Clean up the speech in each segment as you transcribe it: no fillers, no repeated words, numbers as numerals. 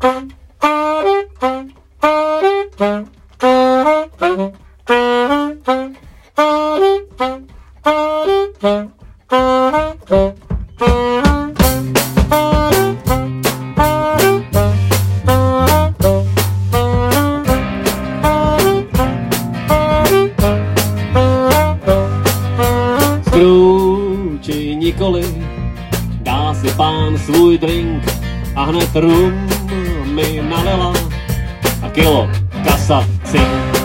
Či nikoli, dá si pán svůj drink a hned rum mi nalila a kilo kasa cink.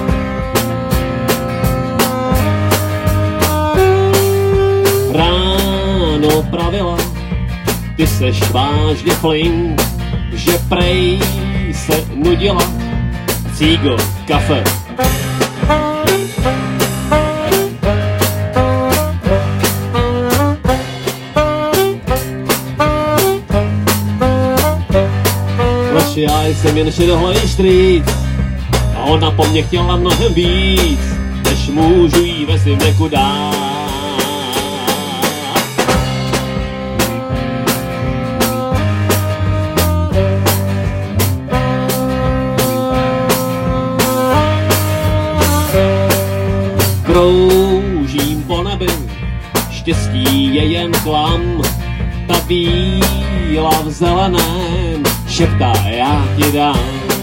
Ráno pravila, ty seš vážně flink, že prej se nudila, cígo, kafe. Já jsem jen šedohlej štříc a ona po mně chtěla mnohem víc, než můžu jí ve svým věku dát. Kroužím po nebi, štěstí je jen klam, ta bíla v zeleném šeptá, já ti dám.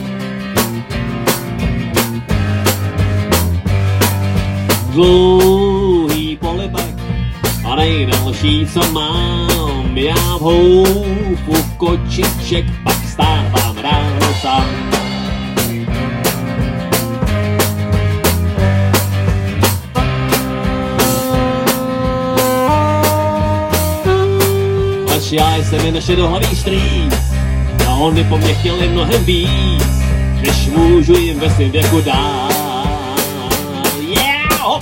Dlouhý polibek a nejdelší, co mám, já v houfu kočiček pak stávám ráno sám. Až já jsem jen šedohlavý štrýc a oni po mně chtěli mnohem víc, než můžu jim ve svým věku dát. Yeah! Hop!